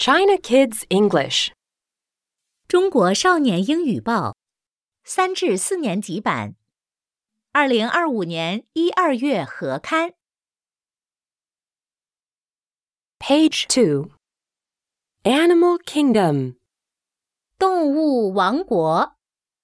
China Kids English 中国少年英语报3至4年级版2025年1、2月合刊 Page 2 Animal Kingdom 动物王国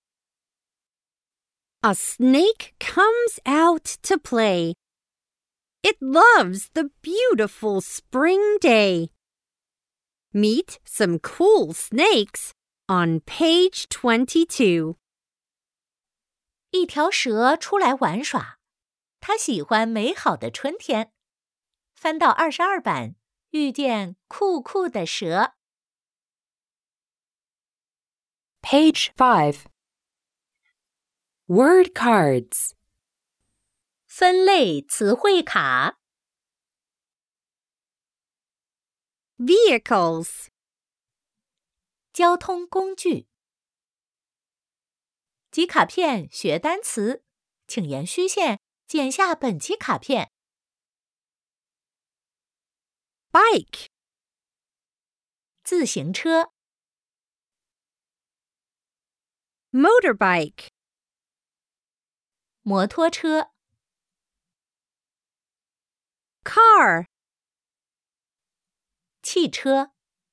A snake comes out to play. It loves the beautiful spring day. Meet some cool snakes on page 22. 一条蛇出来玩耍，它喜欢美好的春天。翻到22版，遇见酷酷的蛇。 Page 5 Word Cards 分类词汇卡 Vehicles. 交通工具集卡片学单词，请沿虚线剪下本期卡片。 Bike. 自行车 Motorbike. 摩托车 Car. 汽车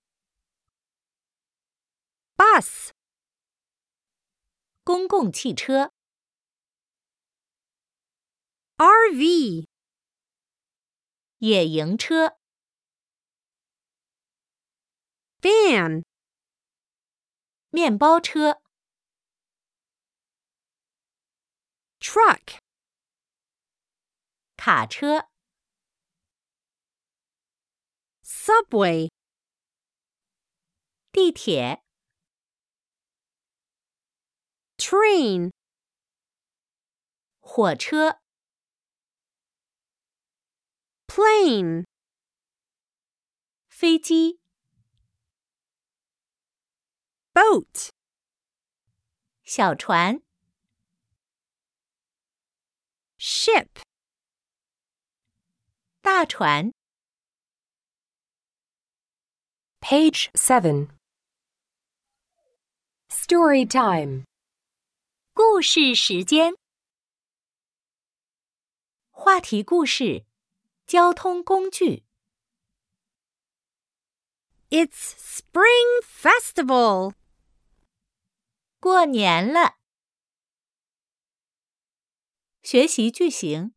Bus. 公共汽车 RV. 野营车 Van. 面包车 Truck. 卡车 Subway. 地铁 Train. 火车 Plane. 飞机 Boat. 小船 Ship. 大船 Page 7 Story Time 故事时间话题故事交通工具 It's Spring Festival. 过年了学习句型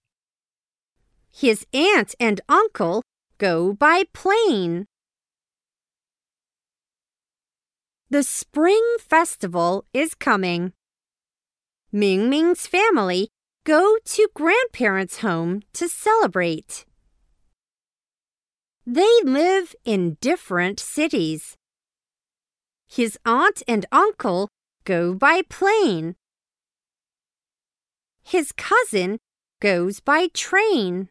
His aunt and uncle go by plane. The Spring Festival is coming. Mingming's family go to grandparents' home to celebrate. They live in different cities. His aunt and uncle go by plane. His cousin goes by train.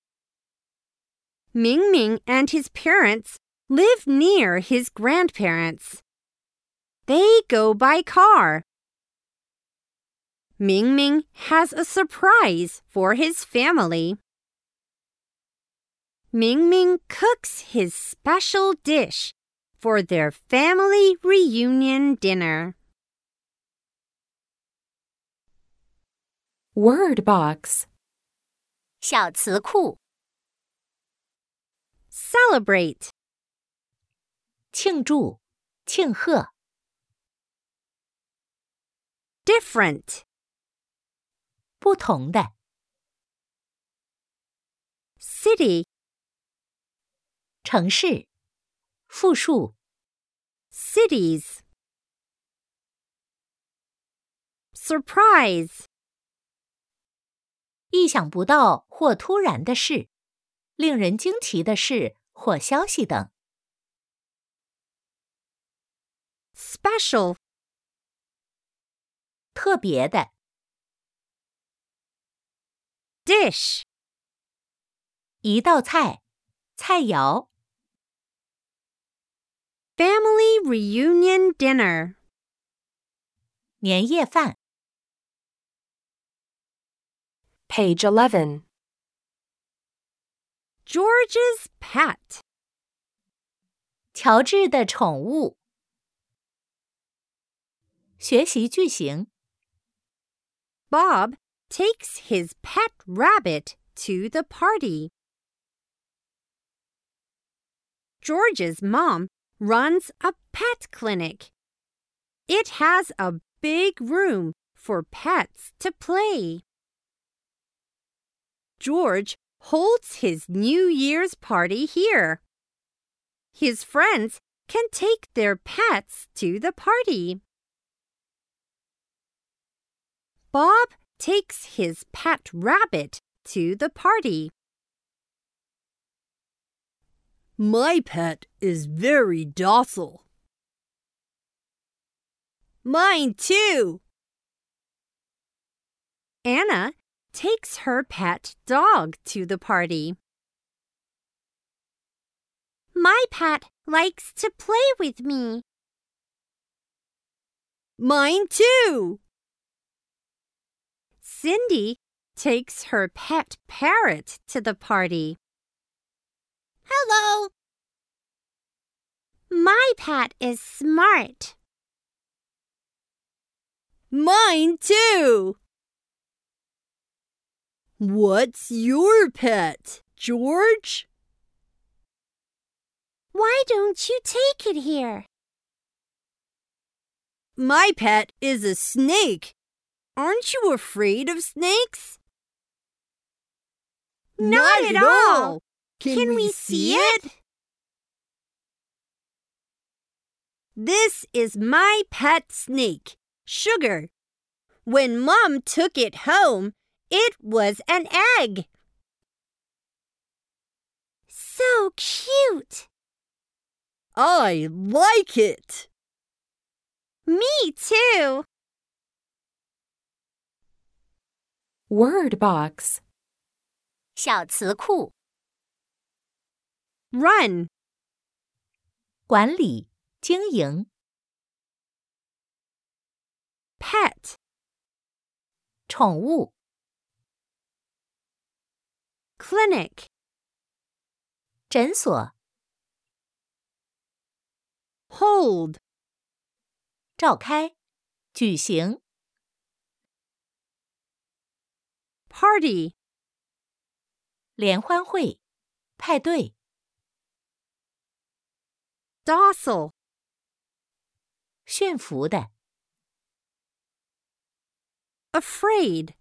Mingming and his parents live near his grandparents. They go by car. Mingming has a surprise for his family. Mingming cooks his special dish for their family reunion dinner. Word Box 小词库 Celebrate. 庆祝庆贺 Different. 不同的 City. 城市复数 Cities. Surprise. 意想不到或突然的事令人惊奇的事或消息等 Special. 特别的 Dish. 一道菜菜肴 Family reunion dinner. 年夜饭 Page 11 George's pet. 乔治的宠物。学习句型。 Bob takes his pet rabbit to the party. George's mom runs a pet clinic. It has a big room for pets to play. George holds his New Year's party here. His friends can take their pets to the party. Bob takes his pet rabbit to the party. My pet is very docile. Mine too. Anna takes her pet dog to the party. My pet likes to play with me. Mine too. Cindy takes her pet parrot to the party. Hello. My pet is smart. Mine too. What's your pet, George? Why don't you take it here? My pet is a snake. Aren't you afraid of snakes? Not at all. Can we see it? This is my pet snake, Sugar. When Mom took it home, it was an egg. So cute. I like it. Me too. Word box. 小词库。 Run. 管理、经营。 Pet. 宠物。 Clinic. 诊所。 Hold. 召开。举行。 Party. 联欢会。派对。 Docile. 驯服的。 Afraid.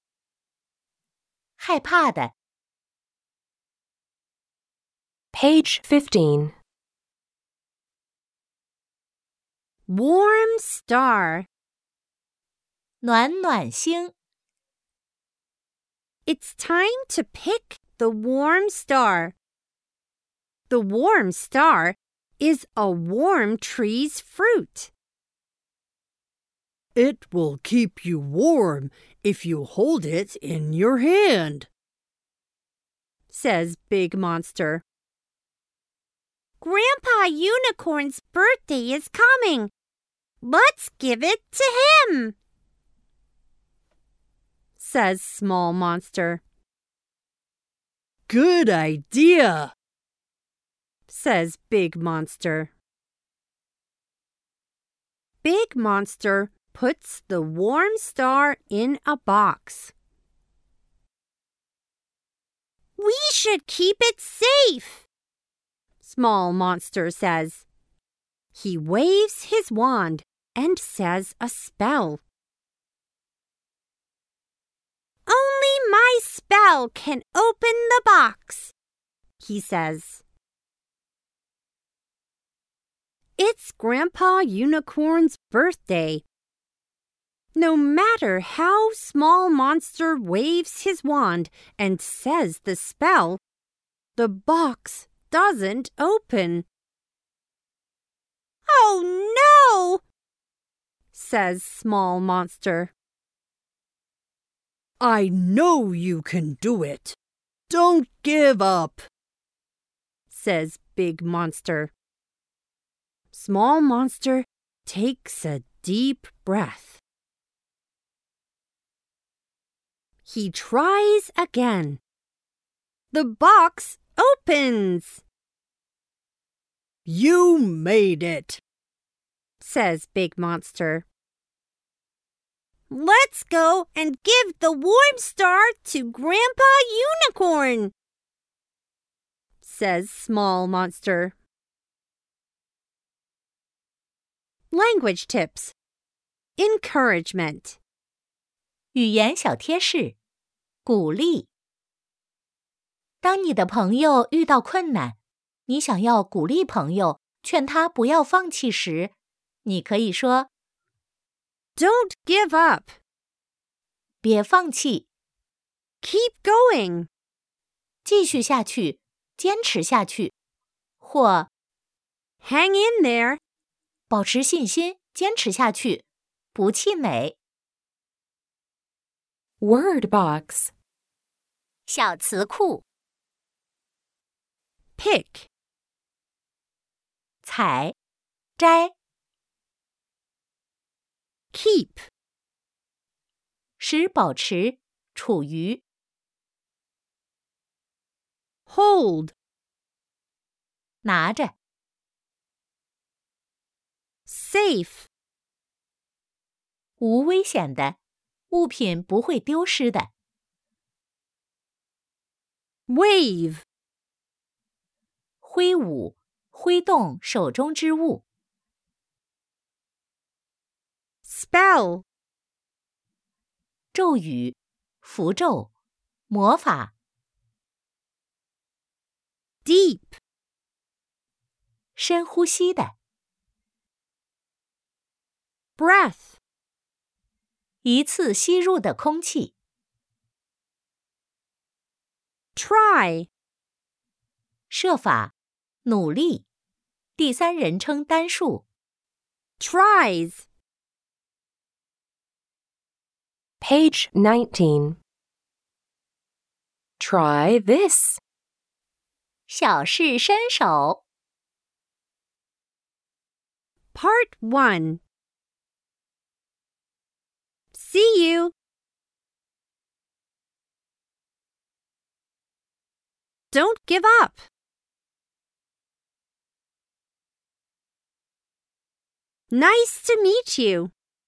害怕的。 Page 15. Warm star. 暖暖星。 It's time to pick the warm star. The warm star is a warm tree's fruit. It will keep you warm if you hold it in your hand, Says Big Monster. Grandpa Unicorn's birthday is coming. Let's give it to him. Says Small Monster. Good idea. Says Big Monster. Big Monster puts the warm star in a box. We should keep it safe. Small Monster says. He waves his wand and says a spell. Only my spell can open the box, He says. It's Grandpa Unicorn's birthday. No matter how Small Monster waves his wand and says the spell, the box doesn't open. Oh no! Says Small Monster. I know you can do it. Don't give up, Says Big Monster. Small Monster takes a deep breath. He tries again. The box opens. You made it, says Big Monster. Let's go and give the warm star to Grandpa Unicorn, says Small Monster. Language tips. Encouragement. 语言小贴士：鼓励。当你的朋友遇到困难，你想要鼓励朋友，劝他不要放弃时，你可以说 Don't give up. 别放弃， Keep going. 继续下去，坚持下去，或 Hang in there. 保持信心，坚持下去，不气馁。 Word box. 小词库： Pick. 采、摘， Keep. 使保持，处于， Hold. 拿着， Safe. 无危险的，物品不会丢失的。 Wave. 挥舞，挥动手中之物。 Spell. 咒语、符咒、魔法。 Deep. 深呼吸的， Breath. 一次吸入的空气。 Try. 设法，努力。第三人称单数。 Tries. Page 19. Try this. 小试身手。 Part 1. See you. Don't give up. Nice to meet you.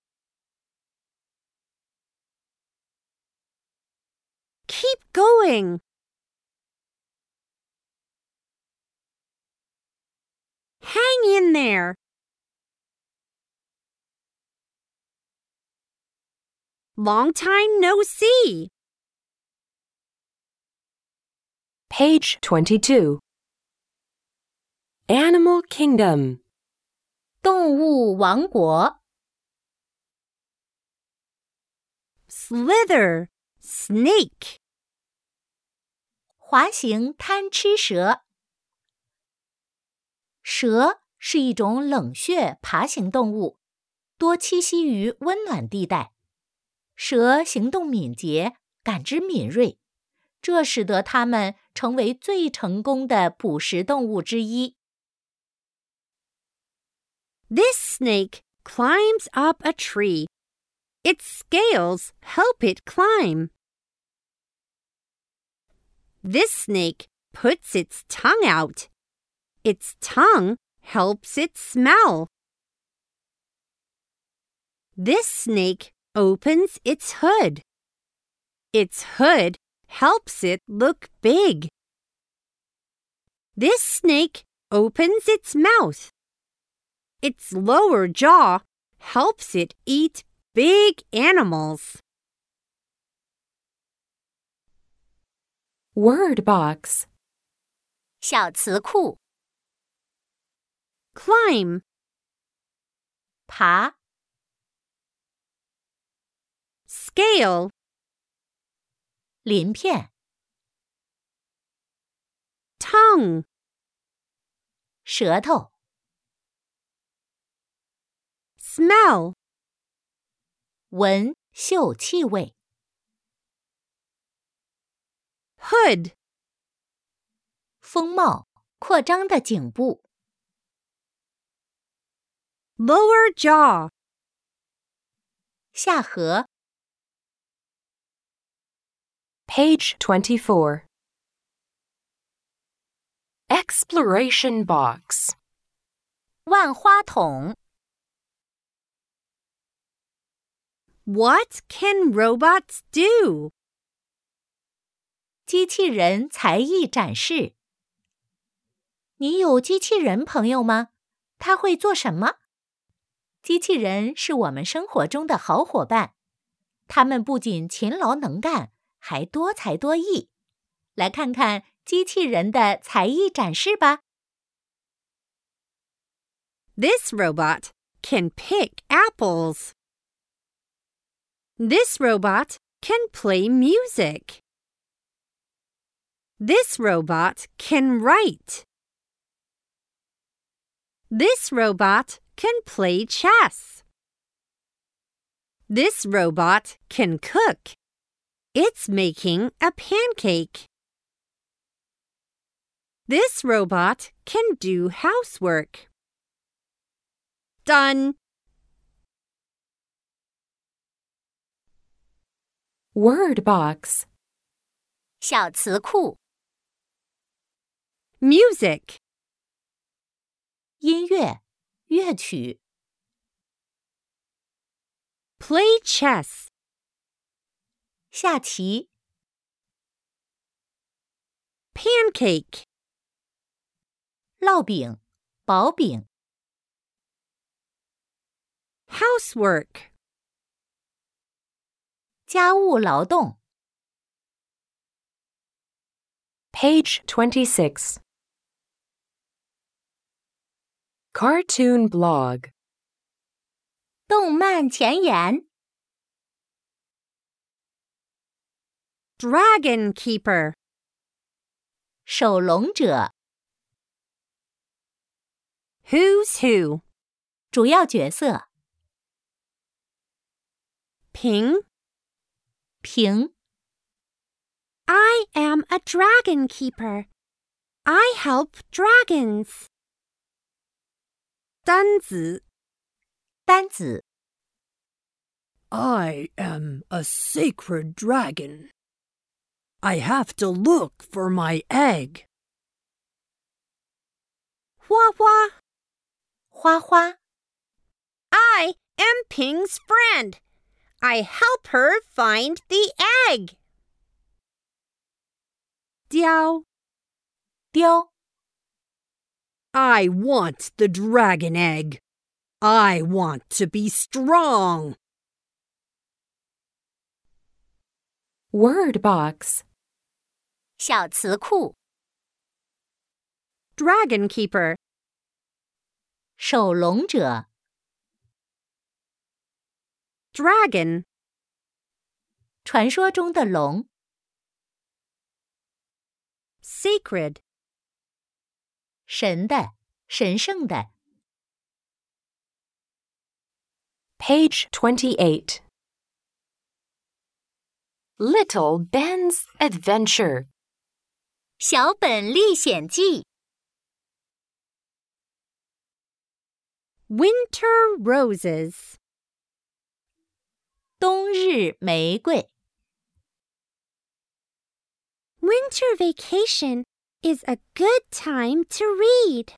Keep going. Hang in there. Long time no see. Page 22. Animal Kingdom. 动物王国。 Slither. Snake. 滑行贪吃蛇。蛇是一种冷血爬行动物，多栖息于温暖地带。蛇行动敏捷，感知敏锐，这使得它们成为最成功的捕食动物之一。 This snake climbs up a tree. Its scales help it climb. This snake puts its tongue out. Its tongue helps it smell. This snake opens its hood. Its hood helps it look big. This snake opens its mouth. Its lower jaw helps it eat big animals. Word box. 小词库： Climb. 爬、 Scale. 鳞片、 Tongue. 舌头、 Smell. 闻、嗅气味、 Hood. 风貌、扩张的颈部、 Lower jaw. 下颌、 Page 24. Exploration box. 万花筒。 What can robots do? 机器人才艺展示。你有机器人朋友吗？他会做什么？机器人是我们生活中的好伙伴，他们不仅勤劳能干，还多才多艺。来看看机器人的才艺展示吧。 This robot can pick apples. This robot can play music. This robot can write. This robot can play chess. This robot can cook. It's making a pancake. This robot can do housework. Done. Word box. 小词库。 Music. 音乐，乐曲。 Play chess. 下棋。 Pancake. 烙饼，薄饼。 Housework. 家务劳动。 Page 26. Cartoon blog. 动漫前言。 Dragon keeper. 守龙者。 Who's who? 主要角色。 Ping. 平。 I am a dragon keeper. I help dragons. 单子. 单子。 I am a sacred dragon. I have to look for my egg. 花花. 花花。 I am Ping's friend. I help her find the egg. 雕. 雕。 I want the dragon egg. I want to be strong. Word box. 小词库。 Dragon keeper. 守龙者。 Dragon. 传说中的龙。 Sacred. 神的，神圣的。 Page 28. Little Ben's Adventure. 小本历险记。 Winter roses. 冬日玫瑰。 Winter vacation is a good time to read.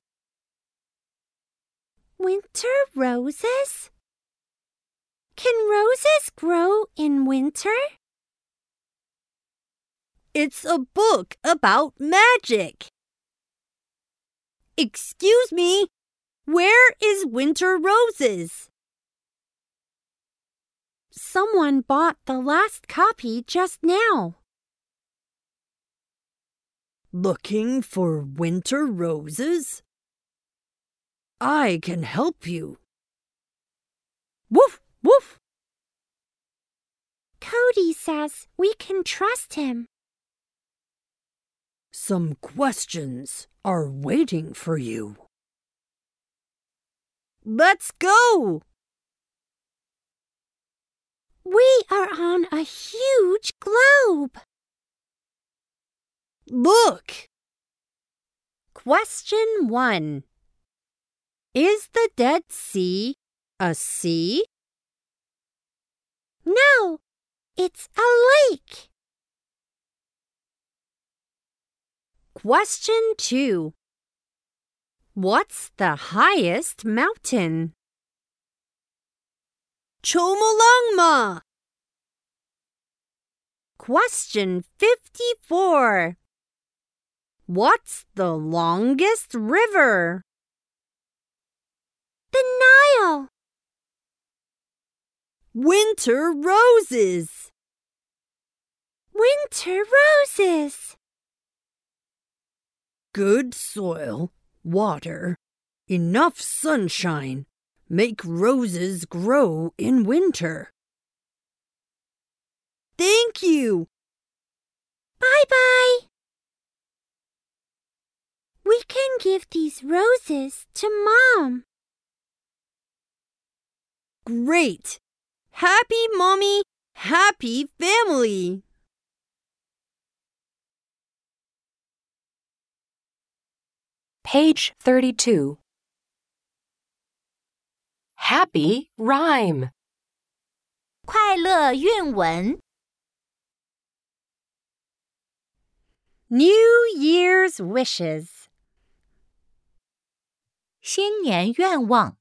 Winter roses? Can roses grow in winter? It's a book about magic. Excuse me, where is Winter Roses? Someone bought the last copy just now. Looking for winter roses? I can help you. Woof, woof. Cody says we can trust him. Some questions are waiting for you. Let's go. We are on a huge globe. Look. Question 1. Is the Dead Sea a sea? No, it's a lake. Question 2. What's the highest mountain? Chomolungma. Question 54. What's the longest river? The Nile. Winter roses. Winter roses. Good soil, water, enough sunshine make roses grow in winter. Thank you. Bye-bye. We can give these roses to Mom. Great. Happy Mommy, happy family. Page 32. Happy rhyme. 快乐韵文 New Year's wishes. 新年愿望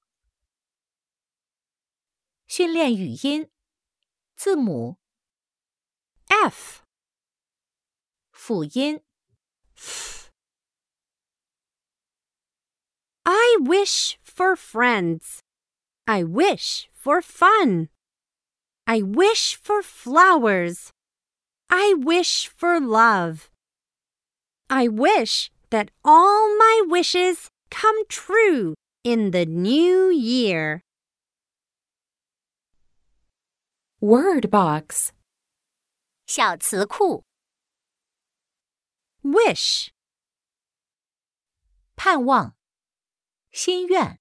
训练语音字母 F. 辅音 I wish for friends. I wish for fun. I wish for flowers. I wish for love. I wish that all my wishes come true in the new year. Word box. 小词库 Wish. 盼望心愿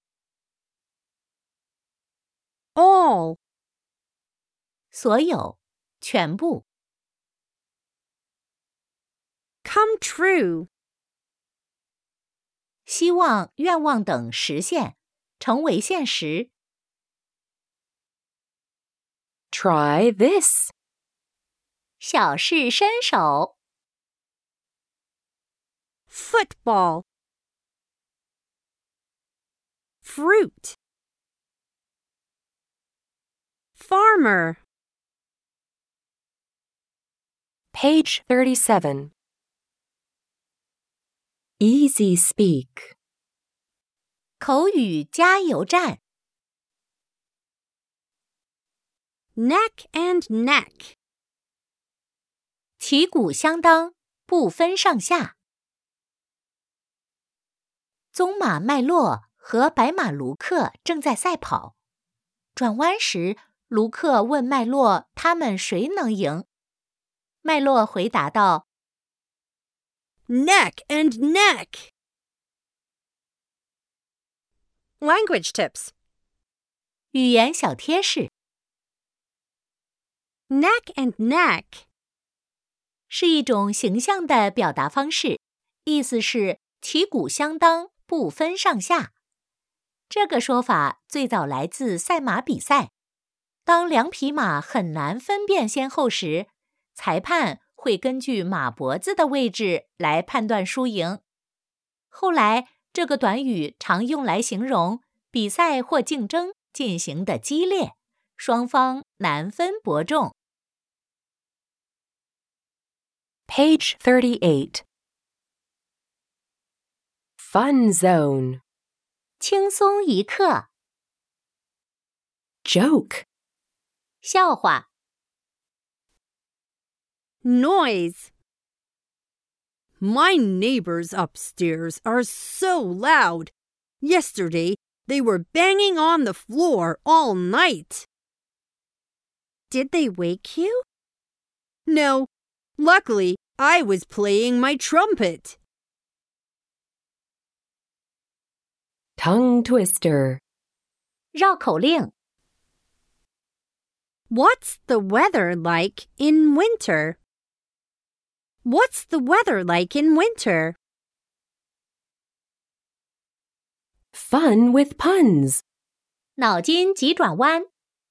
All. 所有全部 Come true. 希望愿望等实现成为现实 Try this. 小试身手 Football. Fruit. Farmer. Page 37. Easy speak. 口语加油站 Neck and neck. 旗鼓相当不分上下棕马麦洛和白马卢克正在赛跑转弯时卢克问麦洛他们谁能赢麦洛回答道 Neck and neck. Language tips. 语言小贴士 Neck and neck. 是一种形象的表达方式，意思是旗鼓相当，不分上下。这个说法最早来自赛马比赛。当两匹马很难分辨先后时，裁判会根据马脖子的位置来判断输赢。后来，这个短语常用来形容比赛或竞争进行的激烈，双方难分伯仲。 Page 38. Fun zone. 轻松一刻 Joke. 笑话 Noise. My neighbors upstairs are so loud. Yesterday, they were banging on the floor all night. Did they wake you? No, luckily, I was playing my trumpet. Tongue twister. 绕口令 What's the weather like in winter? What's the weather like in winter? Fun with puns. 脑筋急转弯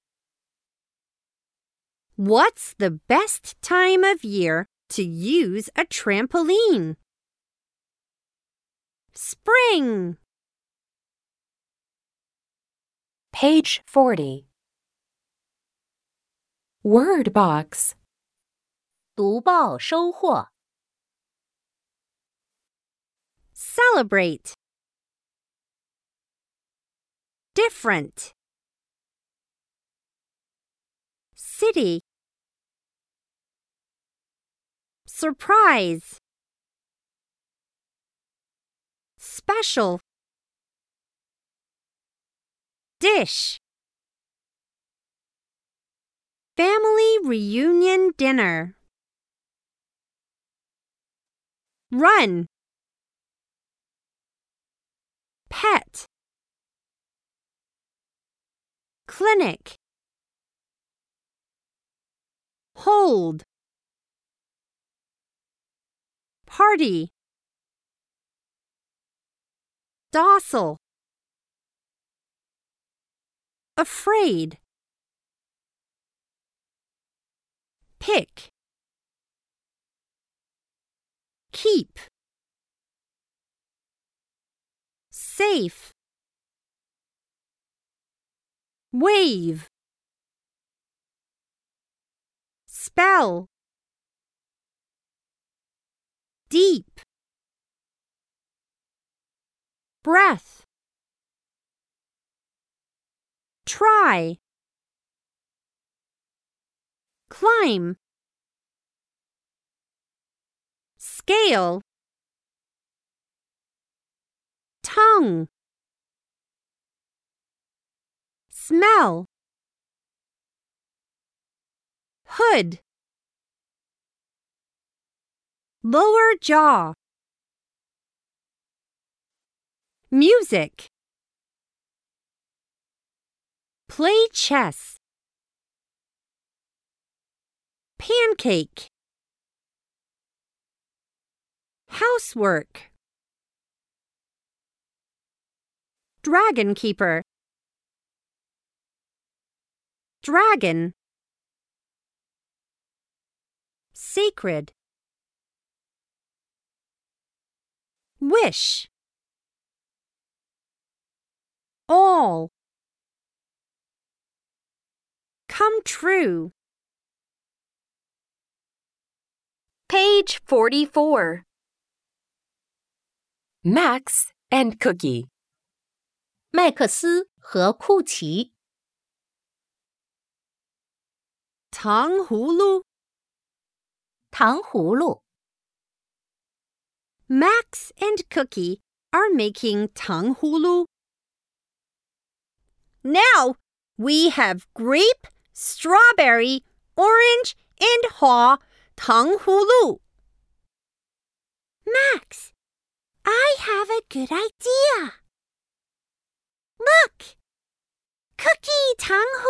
What's the best time of year to use a trampoline? Spring. Page 40. Word box. 读报收获。 Celebrate. Different. City. Surprise. Special. Dish. Family reunion dinner. Run. Pet. Clinic. Hold. Party. Docile. Afraid. Pick. Keep. Safe. Wave. Spell. Deep. Breath. Try. Climb. Scale. Tongue. Smell. Hood. Lower jaw. Music. Play chess. Pancake. Housework. Dragon keeper. Dragon. Sacred. Wish. All. Come true. Page 44. Max and Cookie. 麦克斯和库奇。 糖葫芦. 糖葫芦。 Max and Cookie are making 糖葫芦. Now we have grape, strawberry, orange, and haw 糖葫芦. Max, I have a good idea. Look! Cookie 糖葫